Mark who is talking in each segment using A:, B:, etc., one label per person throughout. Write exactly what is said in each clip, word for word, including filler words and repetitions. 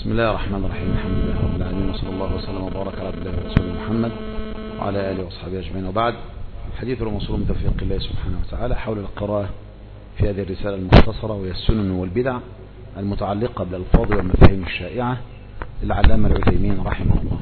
A: بسم الله الرحمن الرحيم. الحمد لله رب العالمين، وصلى الله وسلم وبارك على عبد الله ورسوله محمد وعلى آله وأصحابه أجمعين، وبعد. حديث الموصول من توفيق الله سبحانه وتعالى حول القراءة في هذه الرسالة المختصرة، وهي السنن والبدع المتعلقة بالألفاظ والمفاهيم الشائعة للعلامة العثيمين رحمه الله.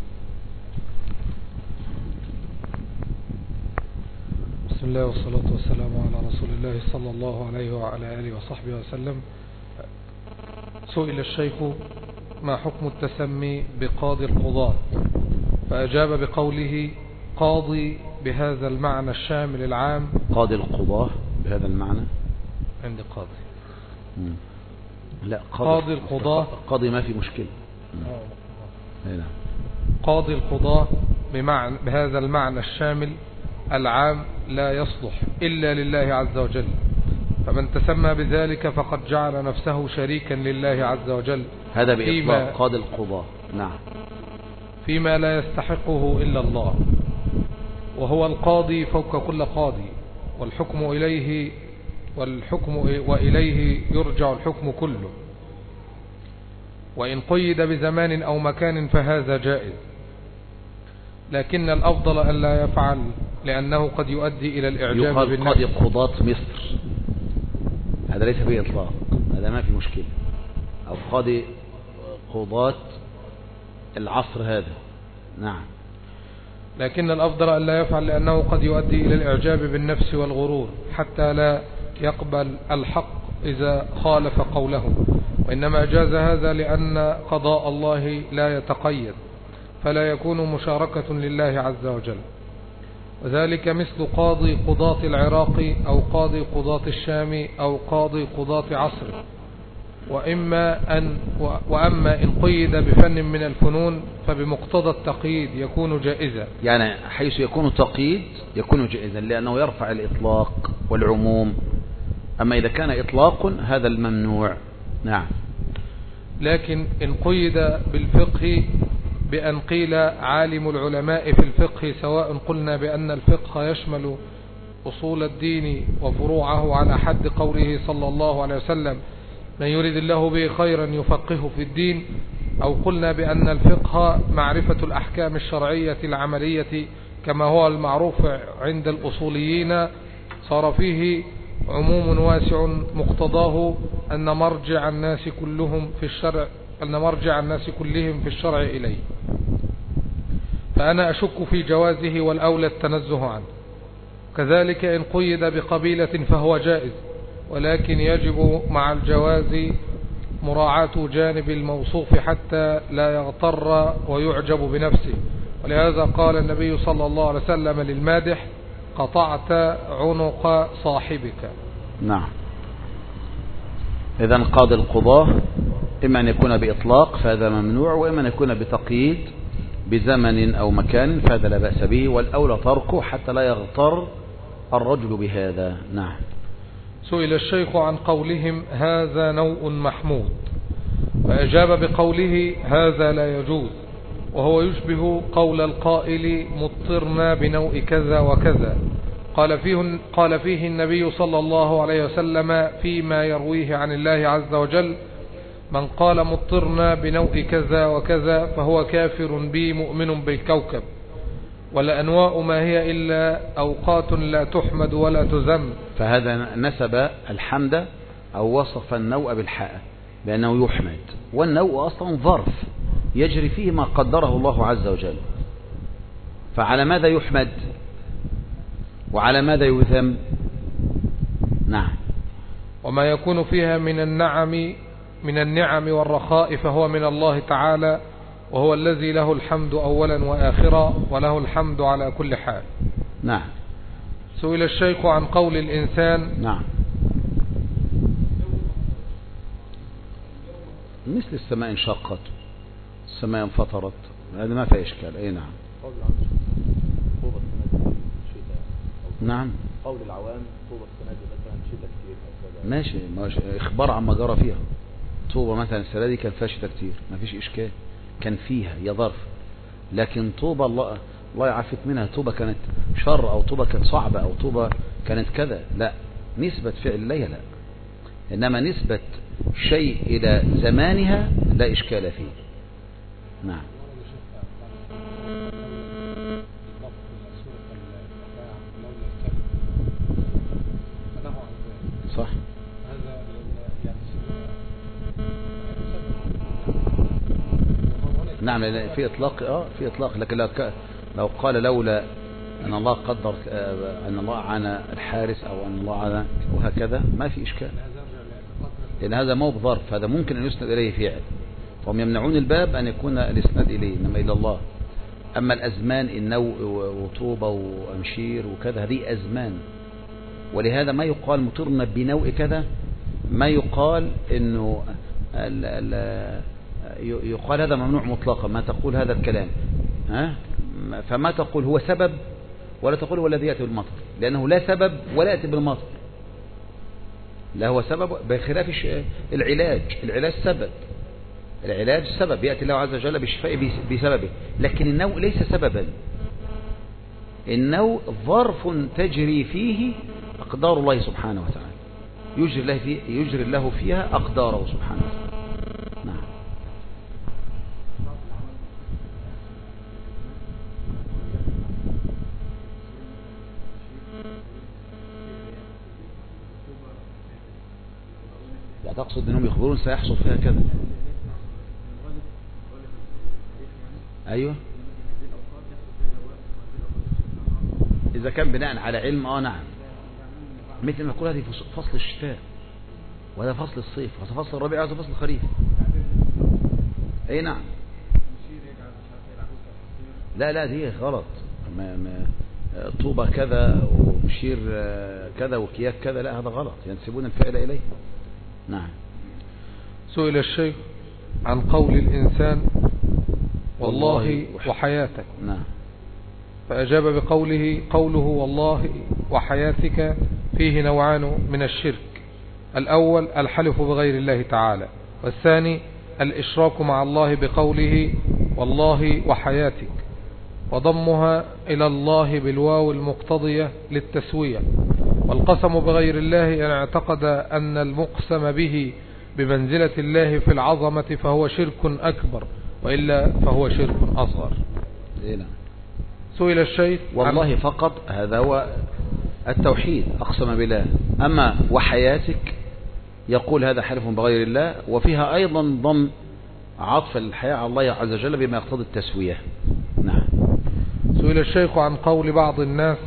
B: بسم الله والصلاة والسلام على رسول الله صلى الله عليه وعلى آله وصحبه وسلم. سئل الشيخ: ما حكم التسمي بقاضي القضاة؟ فأجاب بقوله: قاضي بهذا المعنى الشامل العام.
A: قاضي القضاة بهذا المعنى
B: عندي قاضي
A: مم. لا قاضي,
B: قاضي القضاة
A: قاضي ما في مشكلة. لا.
B: قاضي القضاة بمعنى بهذا المعنى الشامل العام لا يصلح إلا لله عز وجل، فمن تسمى بذلك فقد جعل نفسه شريكا لله عز وجل.
A: هذا بإطلاق قاضي القضاة. نعم.
B: فيما لا يستحقه إلا الله، وهو القاضي فوق كل قاضي، والحكم إليه والحكم وإليه يرجع الحكم كله، وإن قيد بزمان أو مكان فهذا جائز، لكن الأفضل أن لا يفعل، لأنه قد يؤدي إلى الإعجاب بالنفس.
A: يقال قاضي قضاة مصر، هذا ليس بإطلاق، هذا ما في مشكلة. أو قاضي قضاة العصر هذا. نعم.
B: لكن الأفضل أن لا يفعل، لأنه قد يؤدي إلى الإعجاب بالنفس والغرور، حتى لا يقبل الحق إذا خالف قوله، وإنما جاز هذا لأن قضاء الله لا يتقيد، فلا يكون مشاركة لله عز وجل. وذلك مثل قاضي قضاة العراق أو قاضي قضاة الشام أو قاضي قضاة عصر. وإما أن وأما إن قيد بفن من الفنون فبمقتضى التقييد يكون جائزا.
A: يعني حيث يكون تقييد يكون جائزا، لأنه يرفع الإطلاق والعموم. أما إذا كان إطلاق هذا الممنوع. نعم.
B: لكن إن قيد بالفقه بأن قيل عالم العلماء في الفقه، سواء قلنا بأن الفقه يشمل أصول الدين وفروعه على حد قوله صلى الله عليه وسلم: من يريد الله به خيرا يفقهه في الدين، أو قلنا بأن الفقه معرفة الأحكام الشرعية العملية كما هو المعروف عند الأصوليين، صار فيه عموم واسع مقتضاه أن مرجع الناس كلهم في الشرع أن مرجع الناس كلهم في الشرع إليه. فأنا أشك في جوازه، والأولى التنزه عنه. كذلك إن قيد بقبيلة فهو جائز، ولكن يجب مع الجواز مراعاة جانب الموصوف حتى لا يغتر ويعجب بنفسه. ولهذا قال النبي صلى الله عليه وسلم للمادح: قطعت عنق صاحبك.
A: نعم. إذن قاضي القضاة إما أن يكون بإطلاق فهذا ممنوع، وإما أن يكون بتقييد بزمن أو مكان فهذا لا بأس به، والأولى تركه حتى لا يغتر الرجل بهذا. نعم.
B: سئل الشيخ عن قولهم: هذا نوء محمود، فأجاب بقوله: هذا لا يجوز، وهو يشبه قول القائل: مضطرنا بنوء كذا وكذا. قال فيه, قال فيه النبي صلى الله عليه وسلم فيما يرويه عن الله عز وجل: من قال مضطرنا بنوء كذا وكذا فهو كافر بي مؤمن بالكوكب، والأنواء ما هي إلا أوقات لا تحمد ولا تذم.
A: فهذا نسب الحمد أو وصف النوء بالحاء بأنه يحمد، والنوء أصلا ظرف يجري فيه ما قدره الله عز وجل، فعلى ماذا يحمد وعلى ماذا يذم؟ نعم.
B: وما يكون فيها من النعم من النعم والرخاء فهو من الله تعالى، وهو الذي له الحمد أولا وآخرا، وله الحمد على كل حال.
A: نعم.
B: سئل الشيخ عن قول الإنسان.
A: نعم. مثل السماء انشقت، السماء انفطرت، هذا ما في إشكال. أي نعم. نعم.
C: قول العوام: طوبى السنة دي مثلا شتاء كتير.
A: ماشي، ماشي. إخبار عما جرى فيها. طوبى مثلا السنة دي كان فيها شتاء كتير، ما فيش إشكال، كان فيها يا ظرف. لكن طوبى الله الله يعافيك منها، طوبى كانت شر، أو طوبى كانت صعبة، أو طوبى كانت كذا، لا. نسبة فعل الله لا، إنما نسبة شيء إلى زمانها لا إشكال فيه. نعم. صح. نعم في إطلاق اه في إطلاق، لكن لو, لو قال لولا أن الله قدر أن الله عانى الحارس أو أن الله عانى وهكذا ما في إشكال، لأن هذا مو بظرف، هذا ممكن أن يسند إليه فعل، فهم يمنعون الباب أن يكون الإسناد إليه إنما إلى الله. أما الأزمان النوء وطوبة وأمشير وكذا هذه أزمان، ولهذا ما يقال مطرنا بنوء كذا، ما يقال إنه ال ال يقال هذا ممنوع مطلقا، ما تقول هذا الكلام ها، فما تقول هو سبب ولا تقول هو الذي يأتي بالمطر، لأنه لا سبب ولا يأتي بالمطر، لا هو سبب بخلاف العلاج. العلاج سبب، العلاج سبب يأتي الله عز وجل بالشفاء بسببه، لكن النوء ليس سببا. النوء ظرف تجري فيه أقدار الله سبحانه وتعالى، يجري له, فيه يجري له فيها أقداره سبحانه وتعالى. نعم. لا تقصد أنهم يخبرون سيحصل فيها كذا. أيوة إذا كان بناء على علم آه نعم، مثل ما يقول هذه فصل الشتاء وهذا فصل الصيف وهذا فصل الربيع وهذا فصل الخريف. أي نعم. لا لا دي غلط، ما ما طوبة كذا ومشير كذا وكياك كذا، لا هذا غلط، ينسبون الفعل إليه. نعم.
B: سئل الشيخ عن قول الإنسان والله وحياتك،
A: نعم،
B: فأجاب بقوله قوله والله وحياتك فيه نوعان من الشرك: الأول الحلف بغير الله تعالى، والثاني الإشراك مع الله بقوله والله وحياتك، وضمها إلى الله بالواو المقتضية للتسوية. والقسم بغير الله أن اعتقد أن المقسم به بمنزلة الله في العظمة فهو شرك أكبر، وإلا فهو شرك أصغر. سئل الشيخ
A: والله فقط هذا هو التوحيد، أقسم بالله. أما وحياتك يقول هذا حلف بغير الله، وفيها أيضا ضم عطف الحياة على الله عز وجل بما يقتضي التسوية. نعم.
B: سئل الشيخ عن قول بعض الناس: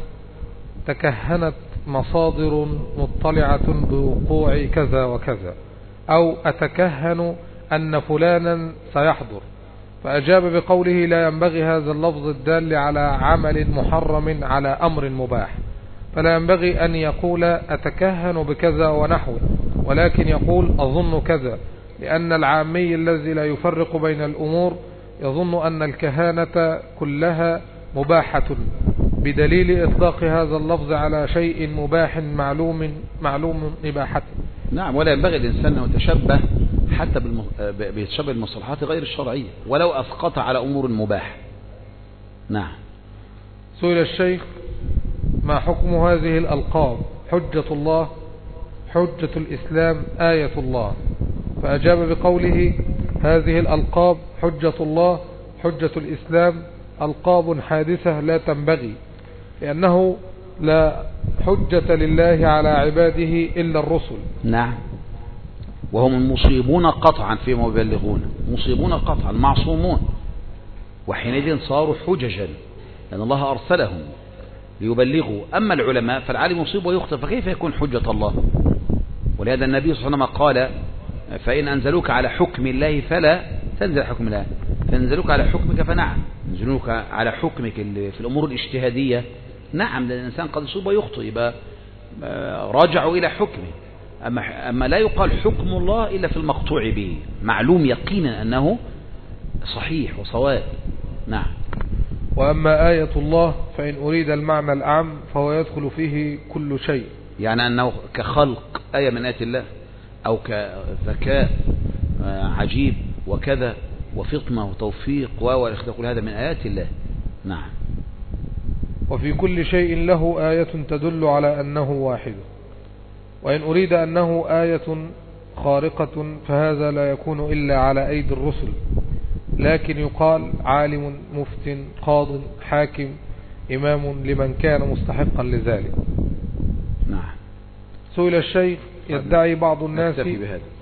B: تكهنت مصادر مطلعة بوقوع كذا وكذا، أو أتكهن أن فلانا سيحضر، فأجاب بقوله: لا ينبغي هذا اللفظ الدال على عمل محرم على أمر مباح، فلا ينبغي أن يقول أتكهن بكذا ونحوه، ولكن يقول أظن كذا، لأن العامي الذي لا يفرق بين الأمور يظن أن الكهانة كلها مباحة، بدليل إطلاق هذا اللفظ على شيء مباح معلوم معلوم إباحته.
A: نعم. ولا ينبغي الإنسان أن يتشبه حتى بيتشبه المصطلحات غير الشرعية ولو أسقط على أمور مباح. نعم.
B: سئل الشيخ: ما حكم هذه الألقاب؟ حجة الله، حجة الإسلام، آية الله. فأجاب بقوله: هذه الألقاب حجة الله، حجة الإسلام، ألقاب حادثة لا تنبغي، لأنه لا حجة لله على عباده إلا الرسل.
A: نعم. وهم المصيبون قطعا فيما يبلغون، مصيبون قطعا معصومون، وحينئذ صاروا حججا لأن الله أرسلهم ليبلغوا. أما العلماء فالعالم يصيب ويخطئ، فكيف يكون حجة الله؟ ولهذا النبي صلى الله عليه وسلم قال: فإن أنزلوك على حكم الله فلا تنزل حكم الله، فانزلوك على حكمك فنعم، انزلوك على حكمك في الأمور الاجتهادية نعم، لأن الإنسان قد يصيب ويخطئ، يبقى راجعوا إلى حكمه. أما, أما لا يقال حكم الله إلا في المقطوع به، معلوم يقينا أنه صحيح وصواب. نعم.
B: وأما آية الله فإن أريد المعنى الأعم فهو يدخل فيه كل شيء،
A: يعني أنه كخلق آية من آيات الله، أو كذكاء عجيب وكذا وفطنة وتوفيق ويقول هذا من آيات الله. نعم.
B: وفي كل شيء له آية تدل على أنه واحد. وإن أريد أنه آية خارقة فهذا لا يكون إلا على أيدي الرسل، لكن يقال عالم مفت قاض حاكم إمام لمن كان مستحقا لذلك.
A: نعم.
B: سئل الشيخ يدعي بعض الناس
A: نكتفي بهذا.